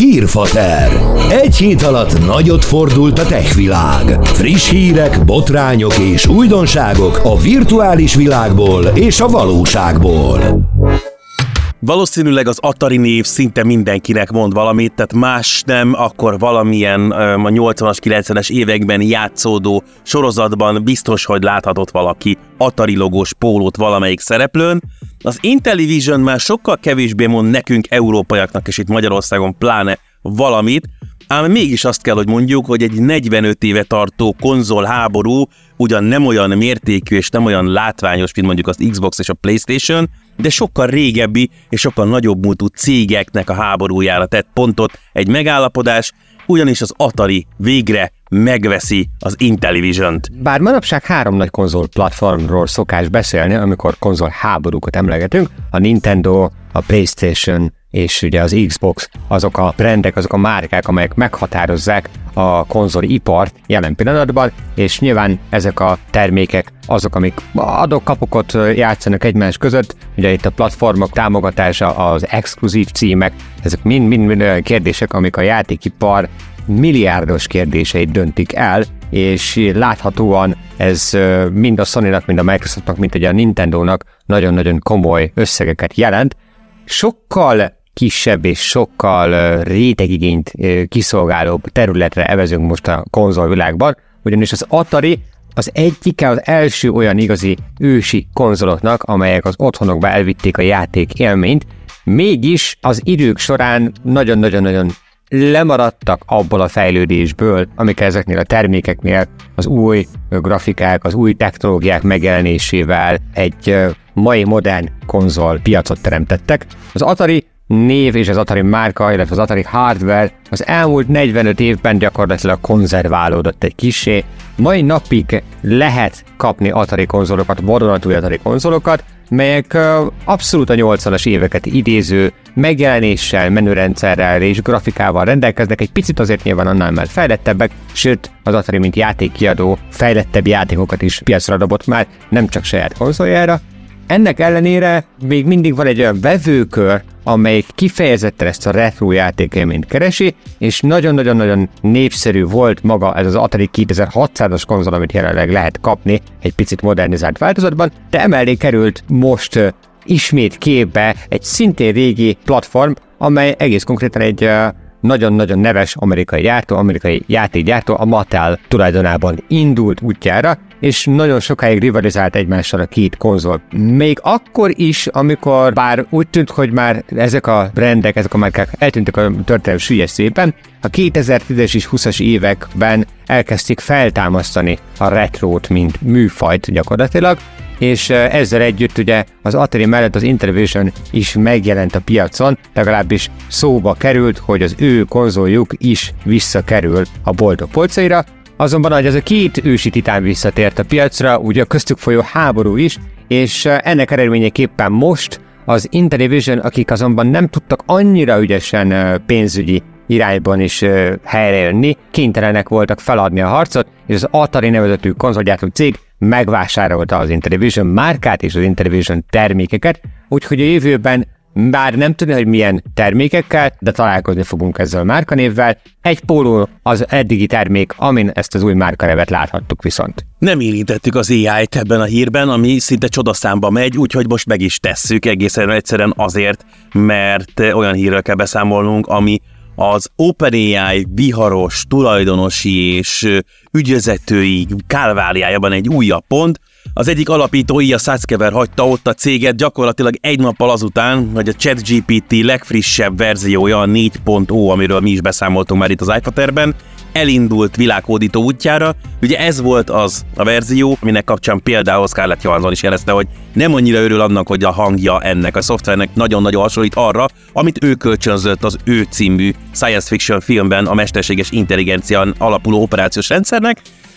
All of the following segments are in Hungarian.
Hírfater. Egy hét alatt nagyot fordult a tech világ. Friss hírek, botrányok és újdonságok a virtuális világból és a valóságból. Valószínűleg az Atari név szinte mindenkinek mond valamit, tehát más nem, akkor valamilyen a 80-as, 90-es években játszódó sorozatban biztos, hogy láthatott valaki Atari logós pólót valamelyik szereplőn. Az Intellivision már sokkal kevésbé mond nekünk, európaiaknak, és itt Magyarországon pláne valamit, ám mégis azt kell, hogy mondjuk, hogy egy 45 éve tartó konzolháború ugyan nem olyan mértékű és nem olyan látványos, mint mondjuk az Xbox és a PlayStation, de sokkal régebbi és sokkal nagyobb múltú cégeknek a háborújára tett pontot egy megállapodás, ugyanis az Atari végre megveszi az Intellivision-t. Bár manapság 3 nagy konzol platformról szokás beszélni, amikor konzol háborúkat emlegetünk, a Nintendo, a PlayStation és ugye az Xbox, azok a brandek, azok a márkák, amelyek meghatározzák a konzolipart jelen pillanatban, és nyilván ezek a termékek azok, amik adok-kapokot játszanak egymás között, ugye itt a platformok támogatása, az exkluzív címek, ezek mind olyan kérdések, amik a játékipar milliárdos kérdéseit döntik el, és láthatóan ez mind a Sony-nak, mind a Microsoftnak, mind ugye a Nintendo-nak nagyon-nagyon komoly összegeket jelent. Sokkal kisebb és sokkal rétegigényt kiszolgálóbb területre evezünk most a konzolvilágban, ugyanis az Atari az egyike az első olyan igazi ősi konzoloknak, amelyek az otthonokba elvitték a játék élményt, mégis az idők során nagyon-nagyon lemaradtak abból a fejlődésből, amik ezeknél a termékeknél az új grafikák, az új technológiák megjelenésével egy mai modern konzol piacot teremtettek. Az Atari név és az Atari márka, illetve az Atari hardware az elmúlt 45 évben gyakorlatilag konzerválódott egy kissé. Mai napig lehet kapni Atari konzolokat, vadonatúj Atari konzolokat, melyek abszolút a 80-as éveket idéző megjelenéssel, menürendszerrel és grafikával rendelkeznek, egy picit azért nyilván annál már fejlettebbek, sőt az Atari mint játékkiadó fejlettebb játékokat is piacra dobott már, nem csak saját konzoljára. Ennek ellenére még mindig van egy olyan vevőkör, amelyik kifejezetten ezt a retro játékélményt keresi, és nagyon-nagyon népszerű volt maga ez az Atari 2600-as konzol, amit jelenleg lehet kapni egy picit modernizált változatban, de emellé került most ismét képbe egy szintén régi platform, amely egész konkrétan egy nagyon-nagyon neves amerikai játékgyártó, a Mattel tulajdonában indult útjára, és nagyon sokáig rivalizált egymással a két konzol. Még akkor is, amikor bár úgy tűnt, hogy már ezek a brandek, ezek a márkák eltűntek a történelem süllyes szépen, a 2010-es és 20-as években elkezdték feltámasztani a retrót, mint műfajt gyakorlatilag, és ezzel együtt ugye az Atari mellett az Intellivision is megjelent a piacon, legalábbis szóba került, hogy az ő konzoljuk is visszakerül a boltok polcaira. Azonban, hogy ez a két ősi titán visszatért a piacra, ugye a köztük folyó háború is, és ennek eredményeképpen most az Intellivision, akik azonban nem tudtak annyira ügyesen pénzügyi irányban is helyrejönni, kénytelenek voltak feladni a harcot, és az Atari nevezetű konzolgyártó cég megvásárolta az Intellivision márkát és az Intellivision termékeket, úgyhogy a jövőben bár nem tudni, hogy milyen termékekkel, de találkozni fogunk ezzel a márkanévvel. Egy póló az eddigi termék, amin ezt az új márkanevet láthattuk viszont. Nem érintettük az AI-t ebben a hírben, ami szinte csodaszámba megy, úgyhogy most meg is tesszük egészen egyszerűen azért, mert olyan hírről kell beszámolnunk, ami az OpenAI viharos tulajdonosi és ügyvezetői kálváriájában egy újabb pont. Az egyik alapító, Ilya Sutskever hagyta ott a céget gyakorlatilag egy nappal azután, hogy a ChatGPT legfrissebb verziója, a 4.0, amiről mi is beszámoltunk már itt az iFaterben, elindult világhódító útjára. Ugye ez volt az a verzió, aminek kapcsán például Scarlett Johansson is jelezte, hogy nem annyira örül annak, hogy a hangja ennek a szoftvernek nagyon-nagyon hasonlít arra, amit ő kölcsönzött az Ő című science fiction filmben a mesterséges intelligencián alapuló operációs rendszernek.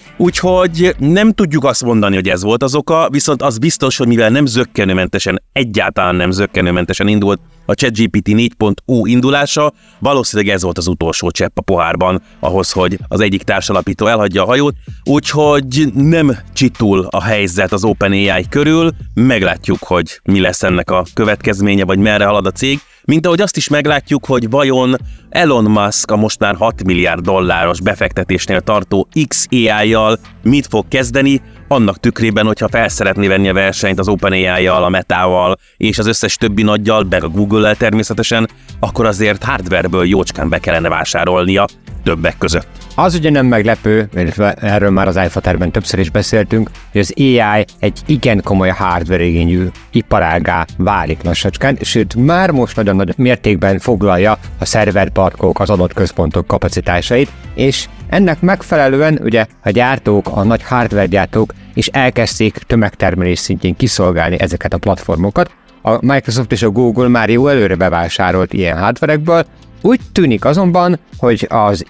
Úgyhogy nem tudjuk azt mondani, hogy ez volt az oka, viszont az biztos, hogy mivel nem zökkenőmentesen, egyáltalán nem zökkenőmentesen indult a ChatGPT 4.0 indulása, valószínűleg ez volt az utolsó csepp a pohárban ahhoz, hogy az egyik társalapító elhagyja a hajót, úgyhogy nem csitul a helyzet az OpenAI körül, meglátjuk, hogy mi lesz ennek a következménye, vagy merre halad a cég. Mint ahogy azt is meglátjuk, hogy vajon Elon Musk a most már $6 milliárd befektetésnél tartó XAI-jal mit fog kezdeni, annak tükrében, hogyha fel szeretné venni a versenyt az OpenAI-jal, a Metával és az összes többi nagyjal, meg a Google-el természetesen, akkor azért hardwareből jócskán be kellene vásárolnia többek között. Az ugye nem meglepő, mert erről már az iFaterben többször is beszéltünk, hogy az AI egy igen komoly hardware igényű iparággá válik lassacskán, sőt már most nagyon nagy mértékben foglalja a szerverparkok, az adott központok kapacitásait, és ennek megfelelően ugye a gyártók, a nagy hardware gyártók is elkezdték tömegtermelés szintjén kiszolgálni ezeket a platformokat. A Microsoft és a Google már jó előre bevásárolt ilyen hardverekből, úgy tűnik azonban, hogy az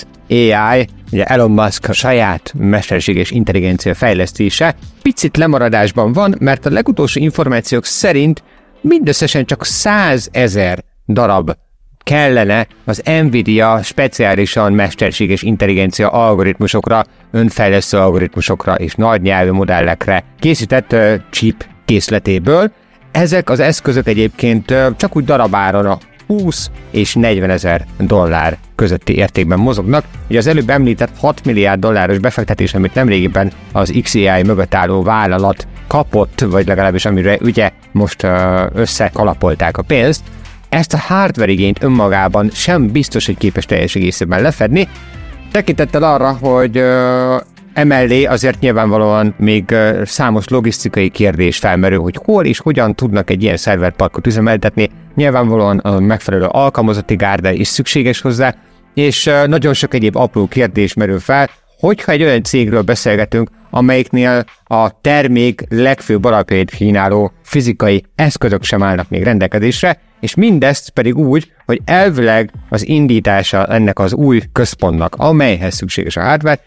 XAI, ugye Elon Musk a saját mesterséges intelligencia fejlesztése picit lemaradásban van, mert a legutolsó információk szerint mindösszesen csak 100 000 darab kellene az Nvidia speciálisan mesterséges intelligencia algoritmusokra, önfejlesztő algoritmusokra és nagy nyelvű modellekre készített chip készletéből. Ezek az eszközök egyébként csak úgy darabáron a 20 és 40 000 $ közötti értékben mozognak. Ugye az előbb említett $6 milliárd befektetés, amit nemrégiben az XAI mögött álló vállalat kapott, vagy legalábbis amire ugye most összekalapolták a pénzt, ezt a hardware igényt önmagában sem biztos, hogy képes teljes egészében lefedni, tekintettel arra, hogy emellé azért nyilvánvalóan még számos logisztikai kérdés felmerül, hogy hol és hogyan tudnak egy ilyen szerverparkot üzemeltetni, nyilvánvalóan a megfelelő alkalmazotti gárda is szükséges hozzá, és nagyon sok egyéb apró kérdés merül fel, hogyha egy olyan cégről beszélgetünk, amelyiknél a termék legfőbb alapjait kínáló fizikai eszközök sem állnak még rendelkezésre, és mindezt pedig úgy, hogy elvileg az indítása ennek az új központnak, amelyhez szükséges a hardware,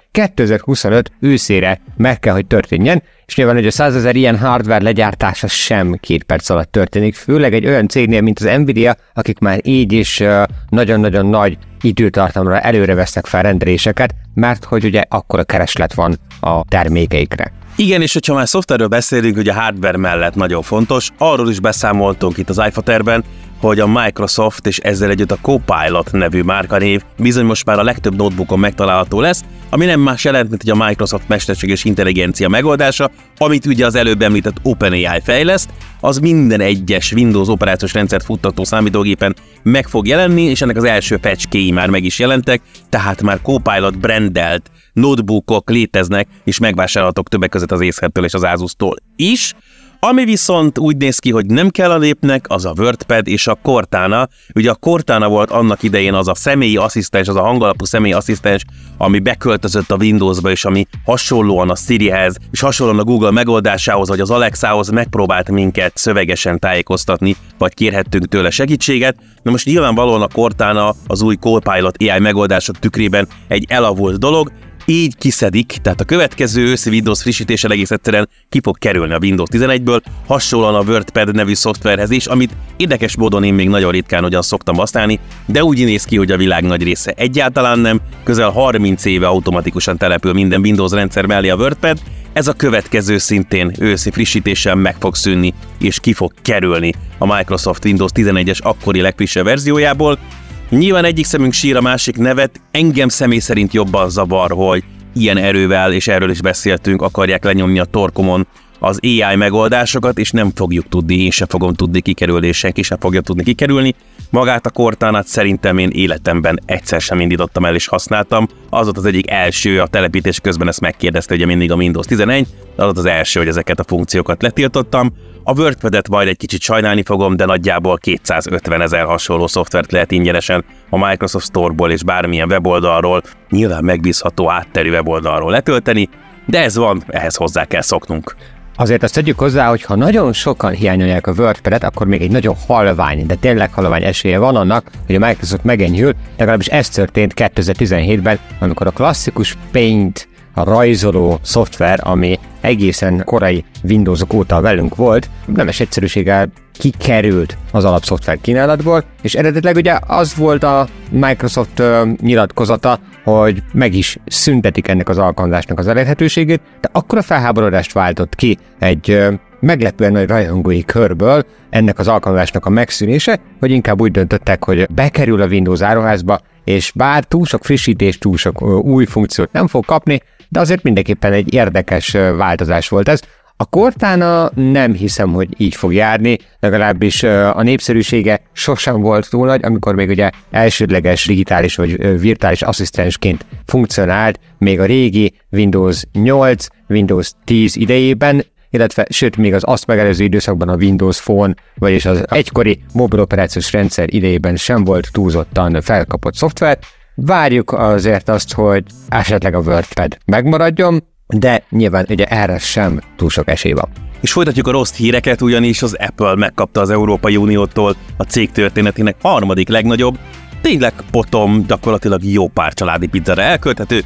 2025 őszére meg kell, hogy történjen, és nyilván, hogy a 100 000 ilyen hardware legyártása sem 2 perc alatt történik, főleg egy olyan cégnél, mint az Nvidia, akik már így is nagyon-nagyon nagy időtartamra előre vesznek fel rendeléseket, mert hogy ugye akkora kereslet van a termékeikre. Igen, és hogyha már szoftverről beszélünk, hogy a hardware mellett nagyon fontos, arról is beszámoltunk itt az iFaterben, hogy a Microsoft és ezzel együtt a Copilot nevű márkanév bizony most már a legtöbb notebookon megtalálható lesz, ami nem más jelent, mint hogy a Microsoft mesterséges intelligencia megoldása, amit ugye az előbb említett OpenAI fejleszt, az minden egyes Windows operációs rendszert futtató számítógépen meg fog jelenni, és ennek az első patchkéi már meg is jelentek, tehát már Copilot brandelt notebookok léteznek, és megvásárolhatók többek között az Acertől és az Asus-tól is. Ami viszont úgy néz ki, hogy nem kell a népnek, az a WordPad és a Cortana. Ugye a Cortana volt annak idején az a személyi asszisztens, az a hangalapú személyi asszisztens, ami beköltözött a Windowsba, és ami hasonlóan a Sirihez, és hasonlóan a Google megoldásához, vagy az Alexához megpróbált minket szövegesen tájékoztatni, vagy kérhettünk tőle segítséget. Na most nyilvánvalóan a Cortana az új Copilot AI megoldások tükrében egy elavult dolog, így kiszedik, tehát a következő őszi Windows frissítéssel egész egyszerűen ki fog kerülni a Windows 11-ből, hasonlóan a WordPad nevű szoftverhez is, amit érdekes módon én még nagyon ritkán ugyan szoktam használni, de úgy néz ki, hogy a világ nagy része egyáltalán nem, közel 30 éve automatikusan települ minden Windows rendszer mellé a WordPad, ez a következő szintén őszi frissítéssel meg fog szűnni, és ki fog kerülni a Microsoft Windows 11-es akkori legfrissebb verziójából. Nyilván egyik szemünk sír, a másik nevet, engem személy szerint jobban zavar, hogy ilyen erővel, és erről is beszéltünk, akarják lenyomni a torkomon az AI megoldásokat, és nem fogjuk tudni, én sem fogom tudni kikerülni, és senki sem fogja tudni kikerülni. Magát a Cortánát szerintem én életemben egyszer sem indítottam el és használtam. Az volt az egyik első, a telepítés közben ezt megkérdezte, ugye mindig a Windows 11, az volt az első, hogy ezeket a funkciókat letiltottam. A WordPad-et majd egy kicsit sajnálni fogom, de nagyjából 250 000 hasonló szoftvert lehet ingyenesen a Microsoft Store-ból és bármilyen weboldalról, nyilván megbízható átterű weboldalról letölteni, de ez van, ehhez hozzá kell szoknunk. Azért azt tegyük hozzá, hogy ha nagyon sokan hiányolják a WordPad-et, akkor még egy nagyon halvány, de tényleg halvány esélye van annak, hogy a Microsoft megenyhül, legalábbis ez történt 2017-ben, amikor a klasszikus Paint, a rajzoló szoftver, ami egészen korai Windowsok óta velünk volt, nemes egyszerűséggel kikerült az alapszoftver kínálatból, és eredetileg ugye az volt a Microsoft nyilatkozata, hogy meg is szüntetik ennek az alkalmazásnak az elérhetőségét, de akkora felháborodást váltott ki egy meglepően nagy rajongói körből ennek az alkalmazásnak a megszűnése, hogy inkább úgy döntöttek, hogy bekerül a Windows áruházba, és bár túl sok frissítés, túl sok új funkciót nem fog kapni, de azért mindenképpen egy érdekes változás volt ez. A Cortana nem hiszem, hogy így fog járni, legalábbis a népszerűsége sosem volt túl nagy, amikor még ugye elsődleges digitális vagy virtuális asszisztensként funkcionált, még a régi Windows 8, Windows 10 idejében, illetve sőt még az azt megelőző időszakban a Windows Phone, vagyis az egykori mobil operációs rendszer idejében sem volt túlzottan felkapott szoftver. Várjuk azért azt, hogy esetleg a WordPad megmaradjon, de nyilván ugye erre sem túl sok esély van. És folytatjuk a rossz híreket, ugyanis az Apple megkapta az Európai Uniótól a cég történetének harmadik legnagyobb, tényleg potom, gyakorlatilag jó pár családi pizzára elkölthető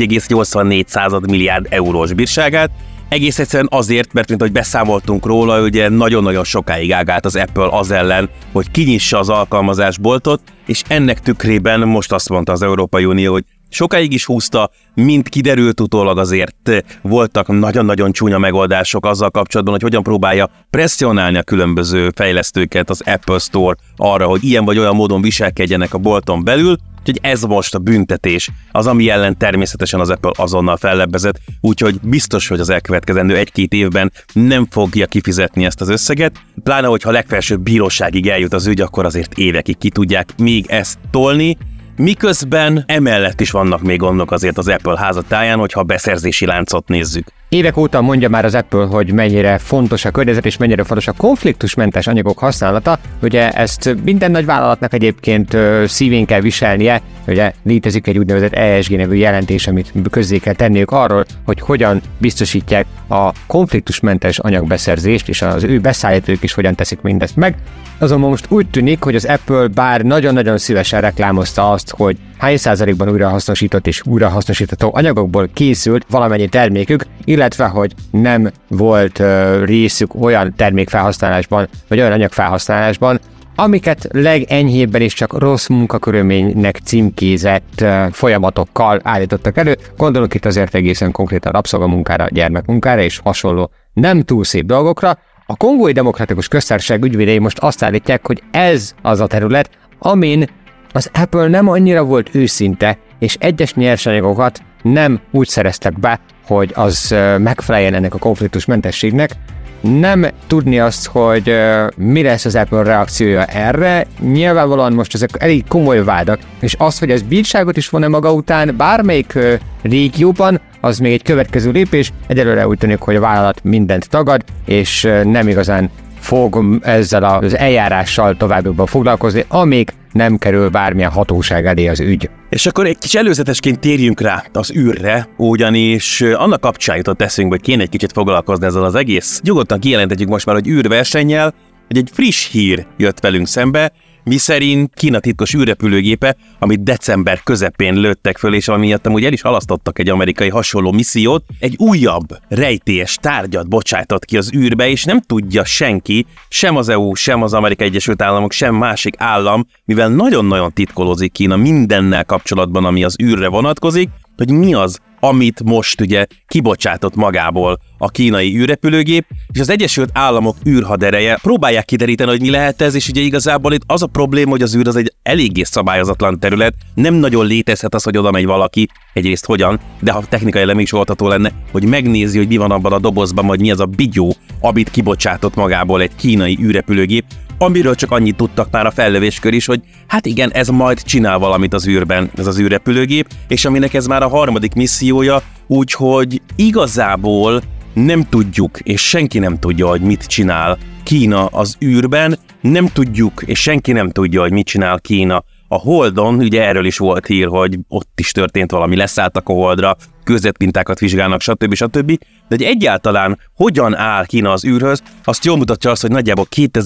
1,84 milliárd eurós bírságát, egész egyszerűen azért, mert mint ahogy beszámoltunk róla, ugye nagyon-nagyon sokáig ágált az Apple az ellen, hogy kinyissa az alkalmazásboltot, és ennek tükrében most azt mondta az Európai Unió, hogy sokáig is húzta, mint kiderült utólag azért voltak nagyon-nagyon csúnya megoldások azzal kapcsolatban, hogy hogyan próbálja presszionálni a különböző fejlesztőket az Apple Store arra, hogy ilyen vagy olyan módon viselkedjenek a bolton belül, úgyhogy ez most a büntetés, az ami ellen természetesen az Apple azonnal fellebbezett, úgyhogy biztos, hogy az elkövetkezendő 1-2 évben nem fogja kifizetni ezt az összeget, pláne hogyha legfelsőbb bíróságig eljut az ügy, akkor azért évekig ki tudják még ezt tolni, miközben emellett is vannak még gondok azért az Apple házatáján, hogyha a beszerzési láncot nézzük. Évek óta mondja már az Apple, hogy mennyire fontos a környezet és mennyire fontos a konfliktusmentes anyagok használata. Ugye ezt minden nagy vállalatnak egyébként szívén kell viselnie. Ugye létezik egy úgynevezett ESG nevű jelentés, amit közzé kell tenniük arról, hogy hogyan biztosítják a konfliktusmentes anyagbeszerzést, és az ő beszállítók is hogyan teszik mindezt meg. Azonban most úgy tűnik, hogy az Apple bár nagyon-nagyon szívesen reklámozta azt, hogy hány százalékban újrahasznosított és újrahasznosítható anyagokból készült valamennyi termékük, illetve hogy nem volt részük olyan termékfelhasználásban, vagy olyan anyagfelhasználásban, amiket legenyhébben is csak rossz munkakörülménynek címkézett folyamatokkal állítottak elő. Gondolok itt azért egészen konkrétan rabszolgamunkára, gyermekmunkára és hasonló nem túl szép dolgokra. A Kongói Demokratikus Köztársaság ügyvédei most azt állítják, hogy ez az a terület, amin az Apple nem annyira volt őszinte, és egyes nyersanyagokat nem úgy szereztek be, hogy az megfeleljen ennek a konfliktusmentességnek. Nem tudni azt, hogy mi lesz az Apple reakciója erre, nyilvánvalóan most ezek elég komoly vádak, és az, hogy ez bírságot is von-e maga után bármelyik régióban, az még egy következő lépés. Egyelőre úgy tűnik, hogy a vállalat mindent tagad, és nem igazán fog ezzel az eljárással továbbabban foglalkozni, amíg nem kerül bármilyen hatóság elé az ügy. És akkor egy kis előzetesként térjünk rá az űrre, ugyanis annak kapcsán jutott eszünkbe, hogy kéne egy kicsit foglalkozni ezzel az egész. Nyugodtan kijelentetjük most már, hogy űrversennyel, hogy egy friss hír jött velünk szembe, miszerint Kína titkos űrrepülőgépe, amit december közepén lőttek föl, és ami miatt amúgy el is halasztottak egy amerikai hasonló missziót, egy újabb rejtélyes tárgyat bocsájtott ki az űrbe, és nem tudja senki, sem az EU, sem az Amerikai Egyesült Államok, sem másik állam, mivel nagyon-nagyon titkolózik Kína mindennel kapcsolatban, ami az űrre vonatkozik, hogy mi az, amit most ugye kibocsátott magából a kínai űrrepülőgép, és az Egyesült Államok űrhadereje próbálják kideríteni, hogy mi lehet ez, és ugye igazából itt az a probléma, hogy az űr az egy eléggé szabályozatlan terület, nem nagyon létezhet az, hogy oda megy valaki, egyrészt hogyan, de ha technikai nem is oldható lenne, hogy megnézi, hogy mi van abban a dobozban, vagy mi az a bigyó, amit kibocsátott magából egy kínai űrrepülőgép, amiről csak annyit tudtak már a fellövéskör is, hogy hát igen, ez majd csinál valamit az űrben, ez az űrrepülőgép, és aminek ez már a harmadik missziója, úgyhogy igazából nem tudjuk, és senki nem tudja, hogy mit csinál Kína az űrben, nem tudjuk, és senki nem tudja, hogy mit csinál Kína a Holdon, ugye erről is volt hír, hogy ott is történt valami, leszálltak a Holdra, kőzetmintákat vizsgálnak, stb. De hogy egyáltalán hogyan áll Kína az űrhöz, azt jól mutatja azt, hogy nagyjából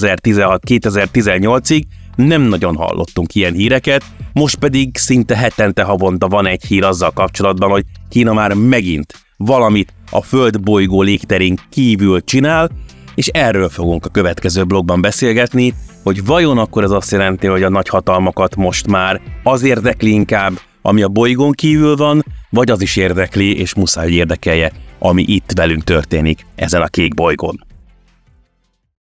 2016-2018-ig nem nagyon hallottunk ilyen híreket, most pedig szinte hetente havonta van egy hír azzal kapcsolatban, hogy Kína már megint valamit a földbolygó légterén kívül csinál, és erről fogunk a következő blogban beszélgetni, hogy vajon akkor ez azt jelenti, hogy a nagyhatalmakat most már az érdekli inkább, ami a bolygón kívül van, vagy az is érdekli, és muszáj érdekelje, ami itt velünk történik ezen a kék bolygón.